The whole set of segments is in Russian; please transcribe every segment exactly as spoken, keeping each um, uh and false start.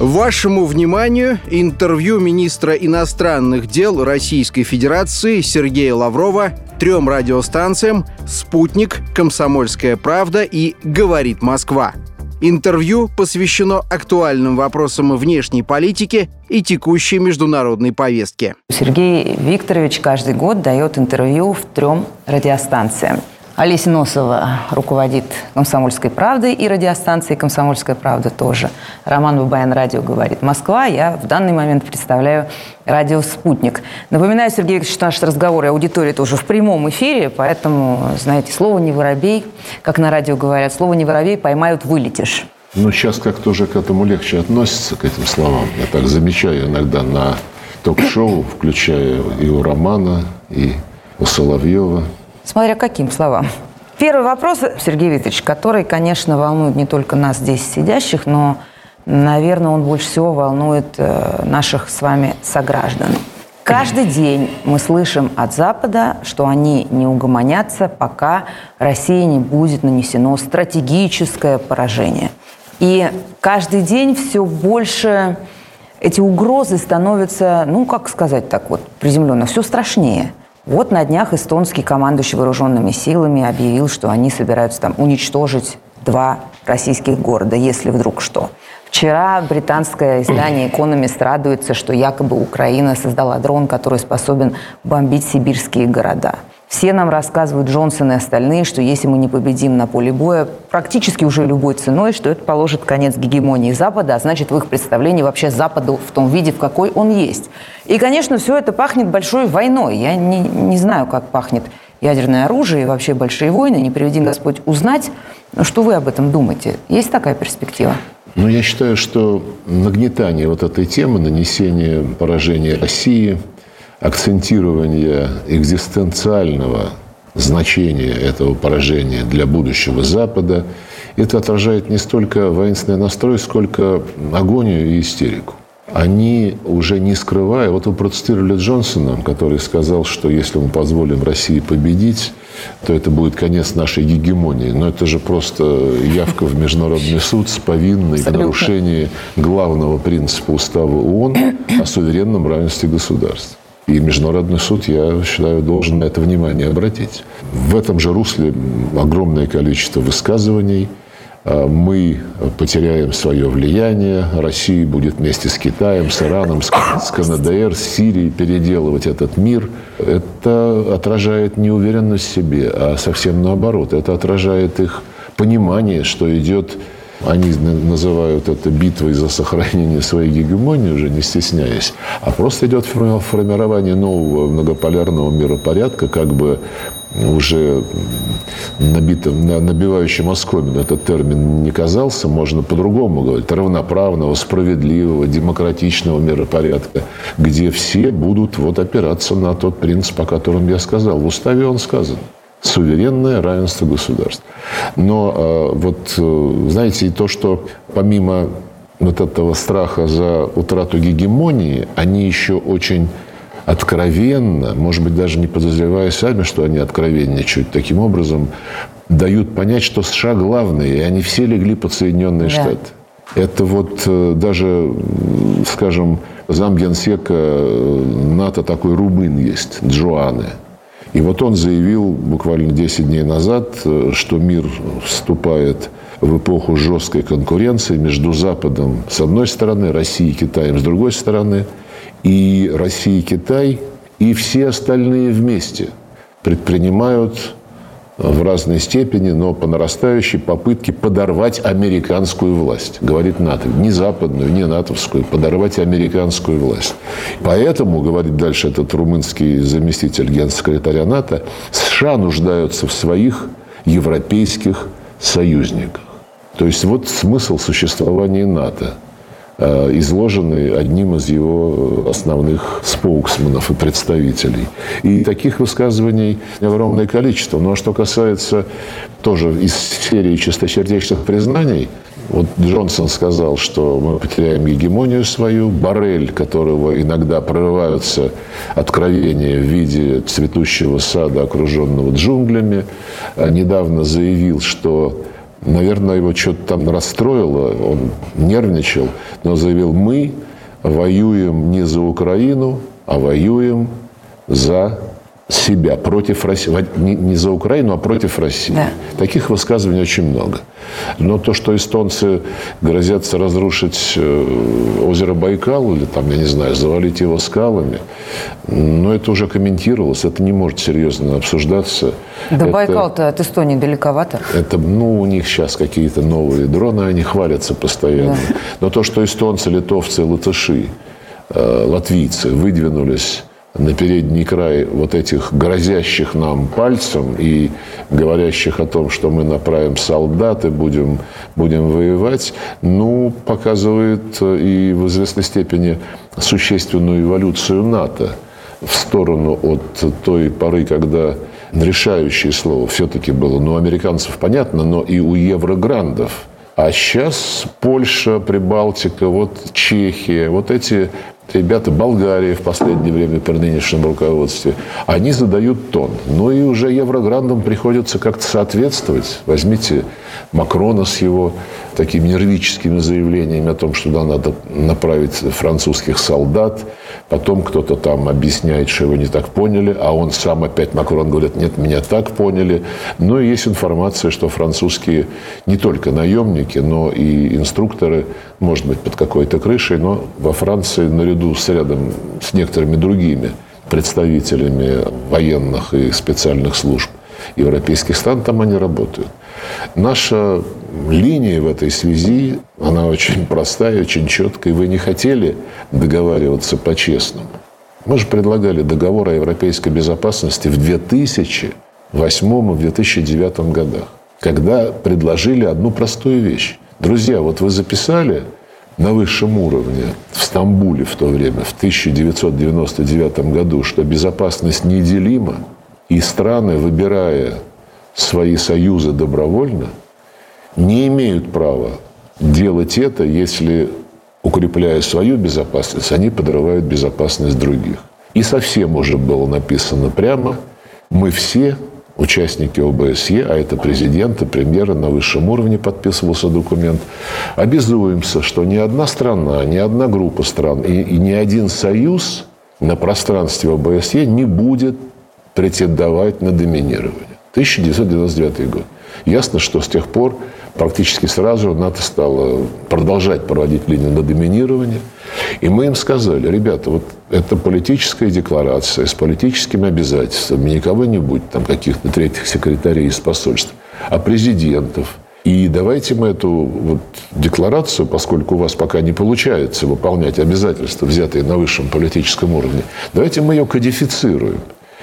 Вашему вниманию интервью министра иностранных дел Российской Федерации Сергея Лаврова трем радиостанциям «Спутник», «Комсомольская правда» и «Говорит Москва». Интервью посвящено актуальным вопросам внешней политики и текущей международной повестке. Сергей Викторович каждый год дает интервью в трем радиостанциям. Олеся Носова руководит «Комсомольской правдой» и радиостанцией «Комсомольская правда» тоже. Роман Бабаян, радио «Говорит Москва». Я в данный момент представляю радио «Спутник». Напоминаю, Сергей Викторович, что наш разговор и аудитория тоже в прямом эфире, поэтому, знаете, слово «не воробей», как на радио говорят, слово «не воробей» поймают — вылетишь. Ну, сейчас как-то уже к этому легче относятся, к этим словам. Я так замечаю иногда на ток-шоу, включая и у Романа, и у Соловьева. Смотря каким словам. Первый вопрос, Сергей Викторович, который, конечно, волнует не только нас здесь сидящих, но, наверное, он больше всего волнует э, наших с вами сограждан. Каждый день мы слышим от Запада, что они не угомонятся, пока России не будет нанесено стратегическое поражение. И каждый день все больше эти угрозы становятся, ну, как сказать так вот, приземленно, все страшнее. Вот на днях эстонский командующий вооруженными силами объявил, что они собираются там уничтожить два российских города, если вдруг что. Вчера британское издание «Экономист» радуется, что якобы Украина создала дрон, который способен бомбить сибирские города. Все нам рассказывают, Джонсон и остальные, что если мы не победим на поле боя практически уже любой ценой, что это положит конец гегемонии Запада, а значит, в их представлении вообще Западу в том виде, в какой он есть. И, конечно, все это пахнет большой войной. Я не, не знаю, как пахнет ядерное оружие и вообще большие войны. Не приведи Господь узнать. Но что вы об этом думаете? Есть такая перспектива? Ну, я считаю, что нагнетание вот этой темы, нанесение поражения России, акцентирование экзистенциального значения этого поражения для будущего Запада, это отражает не столько воинственный настрой, сколько агонию и истерику. Они уже не скрывая, вот вы процитировали Джонсона, который сказал, что если мы позволим России победить, то это будет конец нашей гегемонии. Но это же просто явка в Международный суд с повинной в нарушении главного принципа Устава ООН о суверенном равенстве государств. И Международный суд, я считаю, должен на это внимание обратить. В этом же русле огромное количество высказываний. Мы потеряем свое влияние, Россия будет вместе с Китаем, с Ираном, с КНДР, с Сирией переделывать этот мир. Это отражает не уверенность в себе, а совсем наоборот. Это отражает их понимание, что идет, они называют это битвой за сохранение своей гегемонии, уже не стесняясь, а просто идет формирование нового многополярного миропорядка, как бы уже набитым, набивающим оскомину этот термин не казался, можно по-другому говорить, равноправного, справедливого, демократичного миропорядка, где все будут вот опираться на тот принцип, о котором я сказал. В уставе он сказан. Суверенное равенство государств. Но вот, знаете, и то, что помимо вот этого страха за утрату гегемонии, они еще очень откровенно, может быть, даже не подозревая сами, что они откровенничают, таким образом дают понять, что США главные, и они все легли под Соединенные да. Штаты. Это вот даже, скажем, замгенсека НАТО такой румын есть, Джоане. И вот он заявил буквально десять дней назад, что мир вступает в эпоху жесткой конкуренции между Западом с одной стороны, Россией и Китаем с другой стороны. И Россия и Китай, и все остальные вместе предпринимают в разной степени, но по нарастающей попытке подорвать американскую власть. Говорит НАТО. Не западную, не натовскую, подорвать американскую власть. Поэтому, говорит дальше этот румынский заместитель генсекретаря НАТО, США нуждаются в своих европейских союзниках. То есть вот смысл существования НАТО, изложенный одним из его основных споуксменов и представителей. И таких высказываний огромное количество. Ну, а что касается тоже из серии чистосердечных признаний, вот Джонсон сказал, что мы потеряем гегемонию свою. Боррель, которого иногда прорываются откровения в виде цветущего сада, окруженного джунглями, недавно заявил, что Наверное, его что-то там расстроило, он нервничал, но заявил: мы воюем не за Украину, а воюем за себя, против России. Не, не за Украину, а против России. Да. Таких высказываний очень много. Но то, что эстонцы грозятся разрушить озеро Байкал, или там, я не знаю, завалить его скалами, но это уже комментировалось, это не может серьезно обсуждаться. Да, это, Байкал-то от Эстонии далековато. Это, ну, у них сейчас какие-то новые дроны, они хвалятся постоянно. Да. Но то, что эстонцы, литовцы, латыши, латвийцы выдвинулись на передний край вот этих грозящих нам пальцем и говорящих о том, что мы направим солдат и будем, будем воевать, ну, показывает и в известной степени существенную эволюцию НАТО в сторону от той поры, когда решающее слово все-таки было, ну, у американцев понятно, но и у еврограндов. А сейчас Польша, Прибалтика, вот Чехия, вот эти ребята, Болгария в последнее время при нынешнем руководстве, они задают тон. Ну и уже еврограндам приходится как-то соответствовать. Возьмите Макрона с его такими нервическими заявлениями о том, что да, надо направить французских солдат. Потом кто-то там объясняет, что его не так поняли, а он сам опять, Макрон, говорит: нет, меня так поняли. Ну и есть информация, что французские не только наемники, но и инструкторы, может быть, под какой-то крышей, но во Франции наряду с рядом с некоторыми другими представителями военных и специальных служб европейских стран, там они работают. Наша линия в этой связи, она очень простая, очень четкая. Вы не хотели договариваться по-честному. Мы же предлагали договор о европейской безопасности в две тысячи восьмом и в две тысячи девятом годах, когда предложили одну простую вещь. Друзья, вот вы записали на высшем уровне в Стамбуле в то время, в тысяча девятьсот девяносто девятом году, что безопасность неделима, и страны, выбирая свои союзы добровольно, не имеют права делать это, если, укрепляя свою безопасность, они подрывают безопасность других. И совсем уже было написано прямо: мы все, участники О Бэ Эс Е, а это президенты, премьеры на высшем уровне, подписывался документ, обязуемся, что ни одна страна, ни одна группа стран и, и ни один союз на пространстве О Бэ Эс Е не будет претендовать на доминирование. тысяча девятьсот девяносто девятый год. Ясно, что с тех пор практически сразу НАТО стало продолжать проводить линию на доминирование. И мы им сказали: ребята, вот это политическая декларация с политическими обязательствами, не кого-нибудь, там, каких-то третьих секретарей из посольств, а президентов. И давайте мы эту вот декларацию, поскольку у вас пока не получается выполнять обязательства, взятые на высшем политическом уровне, давайте мы ее кодифицируем.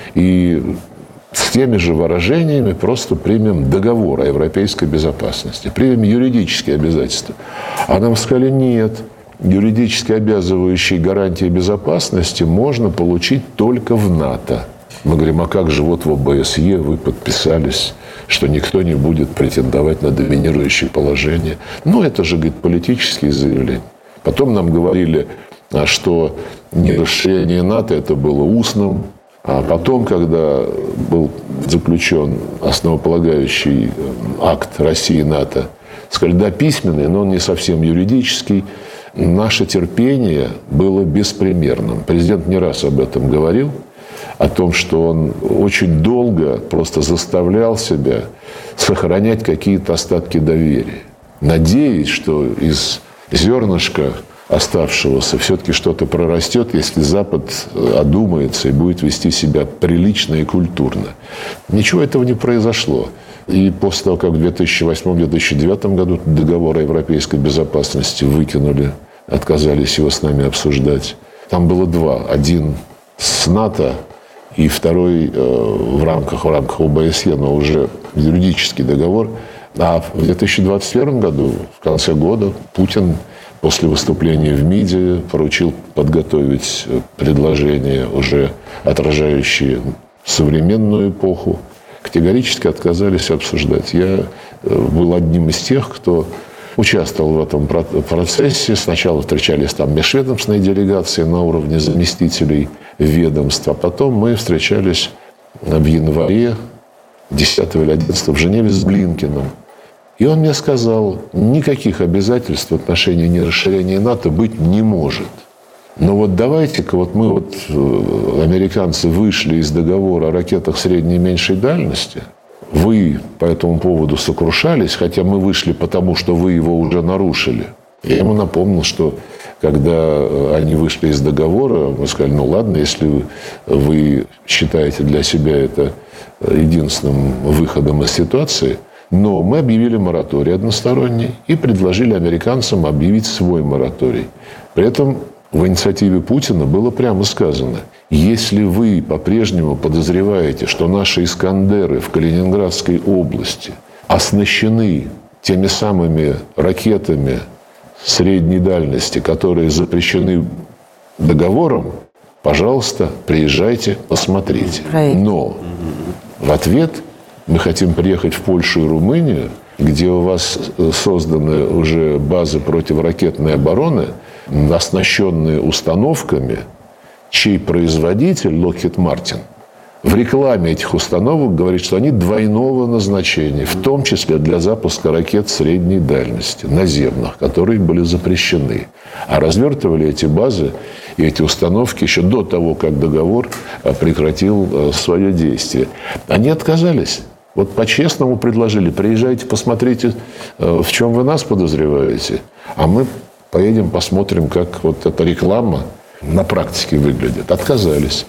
И с теми же выражениями просто примем договор о европейской безопасности, примем юридические обязательства. А нам сказали: нет, юридически обязывающие гарантии безопасности можно получить только в НАТО. Мы говорим: а как же вот в О Бэ Эс Е вы подписались, что никто не будет претендовать на доминирующее положение? Ну, это же, говорит, политические заявления. Потом нам говорили, что не расширение НАТО, это было устным. А потом, когда был заключен основополагающий акт России и НАТО, сказали: да, письменный, но он не совсем юридический. Наше терпение было беспримерным. Президент не раз об этом говорил, о том, что он очень долго просто заставлял себя сохранять какие-то остатки доверия, надеясь, что из зернышка оставшегося все-таки что-то прорастет, если Запад одумается и будет вести себя прилично и культурно. Ничего этого не произошло. И после того, как в две тысячи восьмом - две тысячи девятом году договор о европейской безопасности выкинули, отказались его с нами обсуждать, там было два. Один с НАТО и второй э, в рамках, в рамках О Бэ Эс Е, но уже юридический договор. А в две тысячи двадцать первом году, в конце года, Путин после выступления в МИДе поручил подготовить предложения, уже отражающие современную эпоху. Категорически отказались обсуждать. Я был одним из тех, кто участвовал в этом процессе. Сначала встречались там межведомственные делегации на уровне заместителей ведомства. Потом мы встречались в январе, десятого или одиннадцатого в Женеве с Блинкеном. И он мне сказал, никаких обязательств в отношении нерасширения НАТО быть не может. Но вот давайте-ка, вот мы вот, американцы, вышли из договора о ракетах средней и меньшей дальности. Вы по этому поводу сокрушались, хотя мы вышли потому, что вы его уже нарушили. Я ему напомнил, что когда они вышли из договора, мы сказали, ну ладно, если вы считаете для себя это единственным выходом из ситуации, но мы объявили мораторий односторонний и предложили американцам объявить свой мораторий. При этом в инициативе Путина было прямо сказано, если вы по-прежнему подозреваете, что наши «Искандеры» в Калининградской области оснащены теми самыми ракетами средней дальности, которые запрещены договором, пожалуйста, приезжайте, посмотрите. Но в ответ мы хотим приехать в Польшу и Румынию, где у вас созданы уже базы противоракетной обороны, оснащенные установками, чей производитель, Lockheed Martin, в рекламе этих установок говорит, что они двойного назначения, в том числе для запуска ракет средней дальности, наземных, которые были запрещены. А развертывали эти базы и эти установки еще до того, как договор прекратил свое действие. Они отказались. Вот по-честному предложили, приезжайте, посмотрите, в чем вы нас подозреваете, а мы поедем, посмотрим, как вот эта реклама на практике выглядит. Отказались.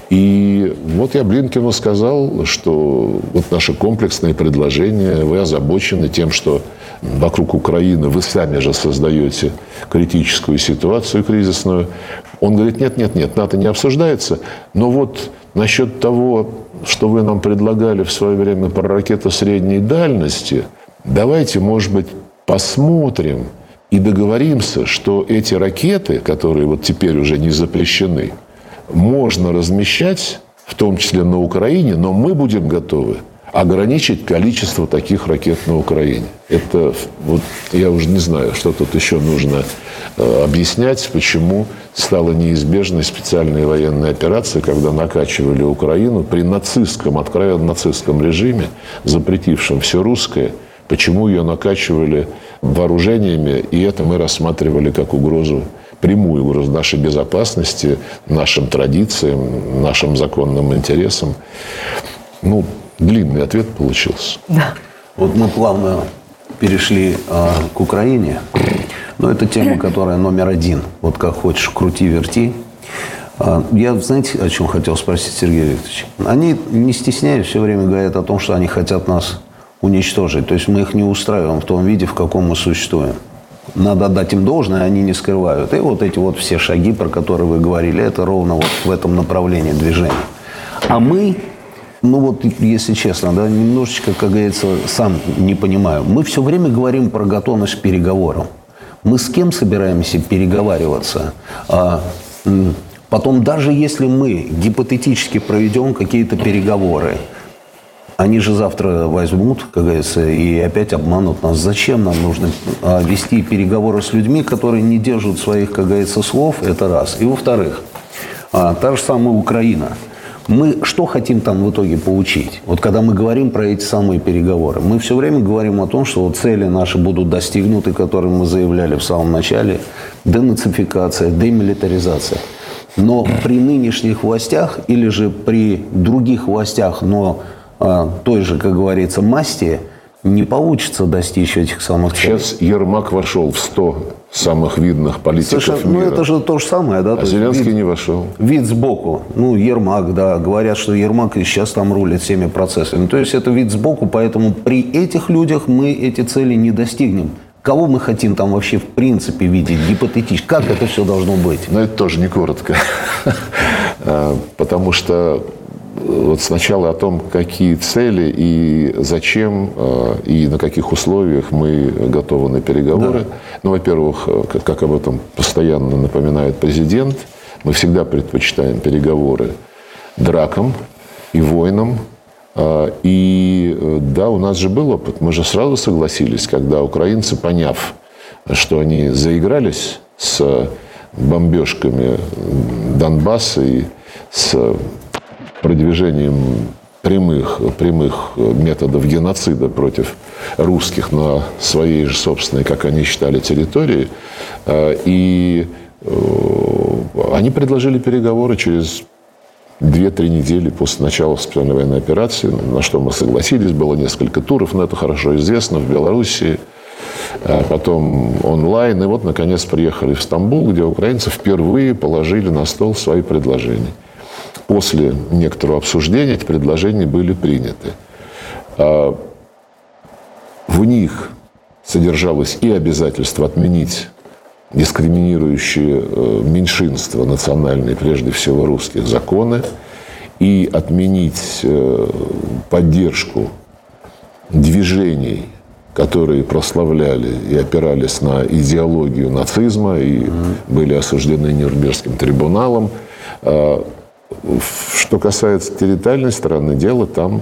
И вот я Блинкену сказал, что вот наше комплексное предложение, вы озабочены тем, что вокруг Украины вы сами же создаете критическую ситуацию кризисную. Он говорит, нет, нет, нет, НАТО не обсуждается, но вот насчет того, что вы нам предлагали в свое время про ракеты средней дальности, давайте, может быть, посмотрим и договоримся, что эти ракеты, которые вот теперь уже не запрещены, можно размещать, в том числе на Украине, но мы будем готовы ограничить количество таких ракет на Украине. Это, вот, я уже не знаю, что тут еще нужно э, объяснять, почему стала неизбежной специальная военная операция, когда накачивали Украину при нацистском, откровенно нацистском режиме, запретившем все русское, почему ее накачивали вооружениями, и это мы рассматривали как угрозу, прямую угрозу нашей безопасности, нашим традициям, нашим законным интересам. Ну, длинный ответ получился. Да. Вот мы плавно перешли э, к Украине, но это тема, которая номер один. Вот как хочешь, крути-верти. Э, я, знаете, о чем хотел спросить, Сергей Викторович? Они, не стесняясь, все время говорят о том, что они хотят нас уничтожить. То есть мы их не устраиваем в том виде, в каком мы существуем. Надо отдать им должное, они не скрывают. И вот эти вот все шаги, про которые вы говорили, это ровно вот в этом направлении движения. А мы, ну вот, если честно, да, немножечко, как говорится, сам не понимаю. Мы все время говорим про готовность к переговорам. Мы с кем собираемся переговариваться? А, потом, даже если мы гипотетически проведем какие-то переговоры, они же завтра возьмут, как говорится, и опять обманут нас. Зачем нам нужно а, вести переговоры с людьми, которые не держат своих, как говорится, слов? Это раз. И во-вторых, а, та же самая Украина. Мы что хотим там в итоге получить? Вот когда мы говорим про эти самые переговоры, мы все время говорим о том, что вот цели наши будут достигнуты, которые мы заявляли в самом начале. Денацификация, демилитаризация. Но при нынешних властях или же при других властях, но той же, как говорится, масти, не получится достичь этих самых целей. Сейчас Ермак вошел в сто самых видных политиков Совершенно, мира. Ну, это же то же самое, да? А то Зеленский вид, не вошел. Вид сбоку. Ну, Ермак, да. Говорят, что Ермак и сейчас там рулит всеми процессами. То есть, это вид сбоку, поэтому при этих людях мы эти цели не достигнем. Кого мы хотим там вообще в принципе видеть, гипотетически? Как это все должно быть? Но это тоже не коротко. Потому что вот сначала о том, какие цели и зачем, и на каких условиях мы готовы на переговоры. Да. Ну, во-первых, как об этом постоянно напоминает президент, мы всегда предпочитаем переговоры дракам и войнам. И да, у нас же был опыт. Мы же сразу согласились, когда украинцы, поняв, что они заигрались с бомбежками Донбасса и с продвижением прямых, прямых методов геноцида против русских на своей же собственной, как они считали, территории. И они предложили переговоры через две-три недели после начала специальной военной операции, на что мы согласились. Было несколько туров, но это хорошо известно, в Белоруссии, а потом онлайн. И вот, наконец, приехали в Стамбул, где украинцы впервые положили на стол свои предложения. После некоторого обсуждения эти предложения были приняты. В них содержалось и обязательство отменить дискриминирующие меньшинства национальные, прежде всего русских, законы, и отменить поддержку движений, которые прославляли и опирались на идеологию нацизма и mm-hmm. были осуждены Нюрнбергским трибуналом. Что касается территориальной стороны дела, там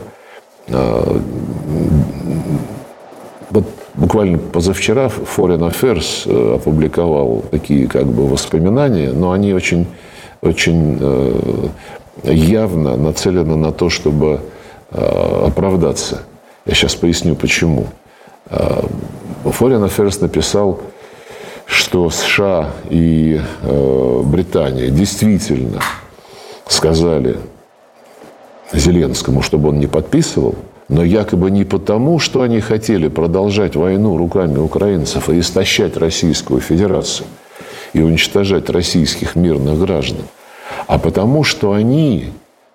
вот буквально позавчера Foreign Affairs опубликовал такие как бы воспоминания, но они очень, очень явно нацелены на то, чтобы оправдаться. Я сейчас поясню, почему. Foreign Affairs написал, что США и Британия действительно сказали Зеленскому, чтобы он не подписывал, но якобы не потому, что они хотели продолжать войну руками украинцев и истощать Российскую Федерацию и уничтожать российских мирных граждан, а потому, что они,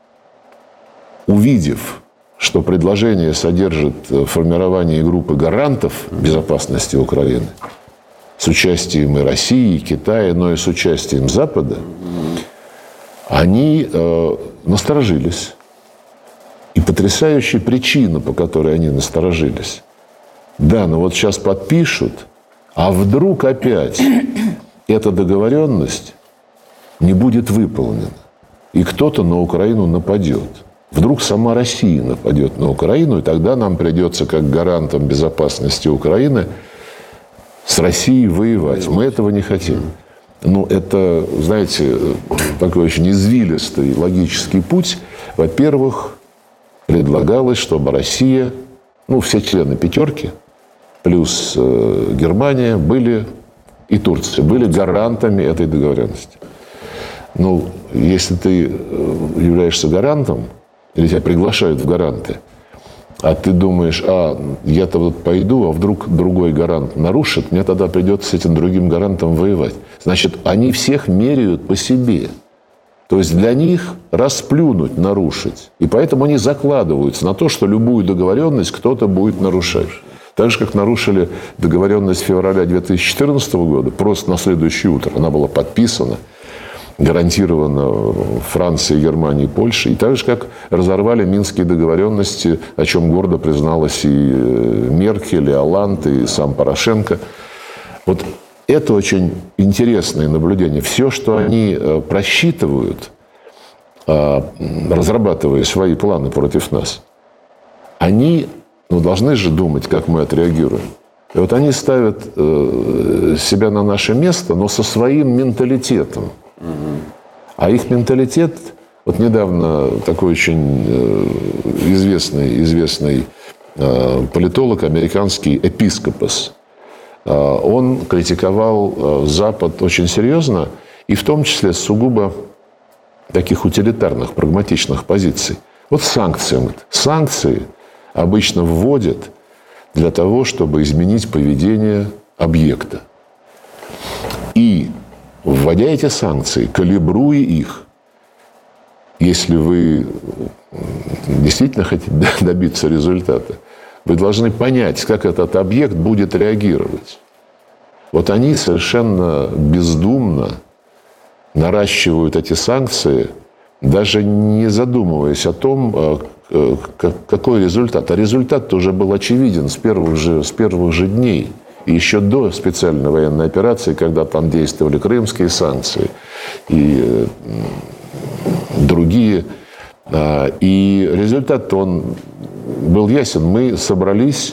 увидев, что предложение содержит формирование группы гарантов безопасности Украины с участием и России, и Китая, но и с участием Запада, они э, насторожились. И потрясающая причина, по которой они насторожились. Да, но вот сейчас подпишут, а вдруг опять эта договоренность не будет выполнена. И кто-то на Украину нападет. Вдруг сама Россия нападет на Украину, и тогда нам придется, как гарантам безопасности Украины, с Россией воевать. Мы этого не хотим. Ну, это, знаете, такой очень извилистый логический путь. Во-первых, предлагалось, чтобы Россия, ну, все члены пятерки, плюс э, Германия, были, и Турция, были гарантами этой договоренности. Ну, если ты являешься гарантом, или тебя приглашают в гаранты, а ты думаешь, а, я-то вот пойду, а вдруг другой гарант нарушит, мне тогда придется с этим другим гарантом воевать. Значит, они всех меряют по себе. То есть для них расплюнуть, нарушить. И поэтому они закладываются на то, что любую договоренность кто-то будет нарушать. Так же, как нарушили договоренность февраля две тысячи четырнадцатого года, просто на следующее утро. Она была подписана, гарантирована Францией, Германией, Польшей. И так же, как разорвали Минские договоренности, о чем гордо призналась и Меркель, и Олланд, и сам Порошенко. Вот это очень интересное наблюдение. Все, что они просчитывают, разрабатывая свои планы против нас, они, ну, должны же думать, как мы отреагируем. И вот они ставят себя на наше место, но со своим менталитетом. А их менталитет, вот недавно такой очень известный, известный политолог, американский Эпископос, он критиковал Запад очень серьезно, и в том числе с сугубо таких утилитарных, прагматичных позиций. Вот санкции. Он говорит, санкции обычно вводят для того, чтобы изменить поведение объекта. И, вводя эти санкции, калибруя их, если вы действительно хотите добиться результата, вы должны понять, как этот объект будет реагировать. Вот они совершенно бездумно наращивают эти санкции, даже не задумываясь о том, какой результат. А результат уже был очевиден с первых же, с первых же дней. И еще до специальной военной операции, когда там действовали крымские санкции и другие. И результат, он был ясен. Мы собрались,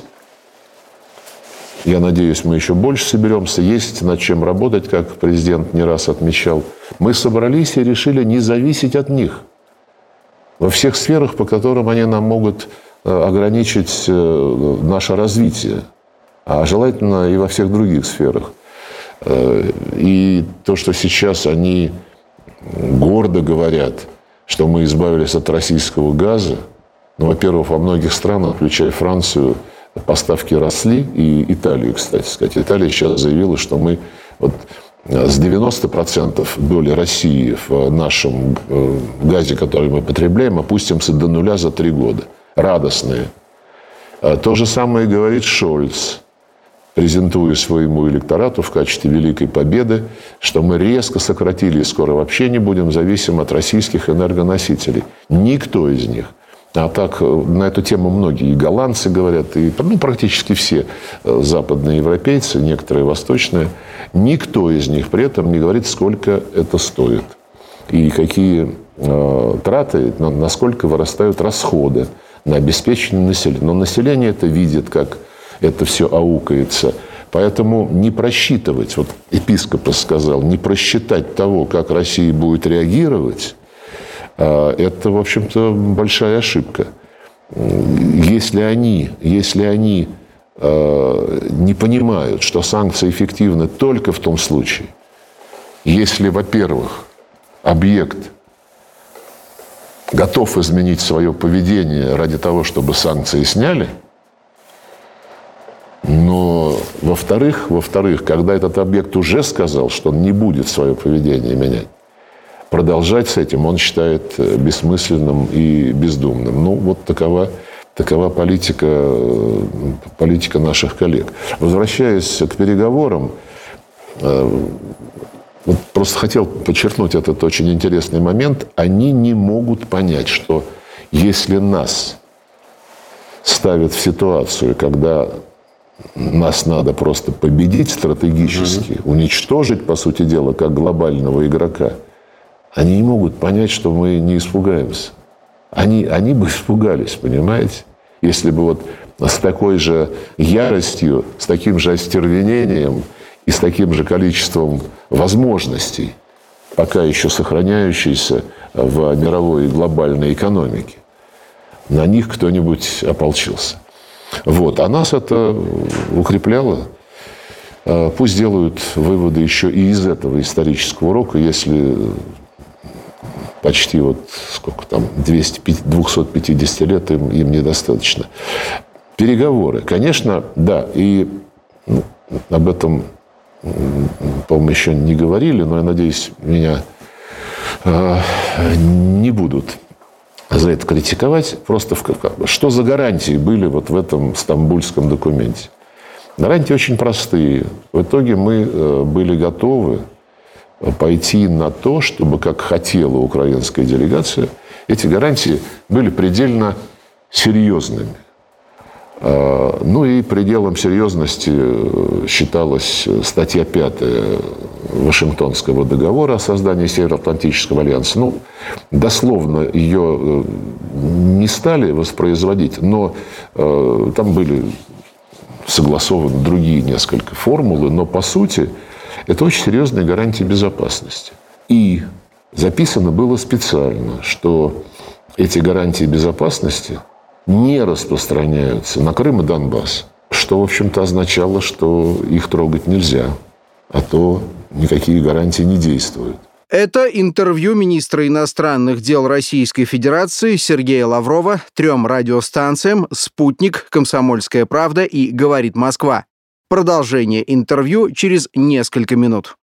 я надеюсь, мы еще больше соберемся, есть над чем работать, как президент не раз отмечал. Мы собрались и решили не зависеть от них. во всех сферах, по которым они нам могут ограничить наше развитие, а желательно и во всех других сферах. И то, что сейчас они гордо говорят, что мы избавились от российского газа, ну, во-первых, во многих странах, включая Францию, поставки росли, и Италию, кстати сказать. Италия сейчас заявила, что мы вот с девяноста процентов доли России в нашем газе, который мы потребляем, опустимся до нуля за три года. Радостные. То же самое говорит Шольц, презентуя своему электорату в качестве великой победы, что мы резко сократили и скоро вообще не будем зависимы от российских энергоносителей. Никто из них. А так на эту тему многие и голландцы говорят, и ну, практически все западные европейцы, некоторые восточные, никто из них при этом не говорит, сколько это стоит. И какие э, траты, насколько вырастают расходы на обеспечение населения. Но население это видит, как это все аукается. Поэтому не просчитывать, вот епископ сказал, не просчитать того, как Россия будет реагировать, это, в общем-то, большая ошибка. Если они, если они не понимают, что санкции эффективны только в том случае, если, во-первых, объект готов изменить свое поведение ради того, чтобы санкции сняли, но, во-вторых, во-вторых, когда этот объект уже сказал, что он не будет свое поведение менять, продолжать с этим он считает бессмысленным и бездумным. Ну, вот такова, такова политика, политика наших коллег. Возвращаясь к переговорам, вот просто хотел подчеркнуть этот очень интересный момент. Они не могут понять, что если нас ставят в ситуацию, когда нас надо просто победить стратегически, mm-hmm. уничтожить, по сути дела, как глобального игрока, они не могут понять, что мы не испугаемся. Они, они бы испугались, понимаете? Если бы вот с такой же яростью, с таким же остервенением и с таким же количеством возможностей, пока еще сохраняющихся в мировой и глобальной экономике, на них кто-нибудь ополчился. Вот. А нас это укрепляло. Пусть делают выводы еще и из этого исторического урока, если почти вот сколько там, двести пятьдесят лет им, им недостаточно. Переговоры. Конечно, да, и ну, об этом, по-моему, еще не говорили, но я надеюсь, меня э, не будут за это критиковать. Просто в, что за гарантии были вот в этом стамбульском документе? Гарантии очень простые. В итоге мы э, были готовы пойти на то, чтобы, как хотела украинская делегация, эти гарантии были предельно серьезными. Ну и пределом серьезности считалась статья пятая Вашингтонского договора о создании Североатлантического альянса. Ну, дословно ее не стали воспроизводить, но там были согласованы другие несколько формулы, но по сути это очень серьезные гарантии безопасности. И записано было специально, что эти гарантии безопасности не распространяются на Крым и Донбасс, что, в общем-то, означало, что их трогать нельзя, а то никакие гарантии не действуют. Это интервью министра иностранных дел Российской Федерации Сергея Лаврова трем радиостанциям «Спутник», «Комсомольская правда» и «Говорит Москва». Продолжение интервью через несколько минут.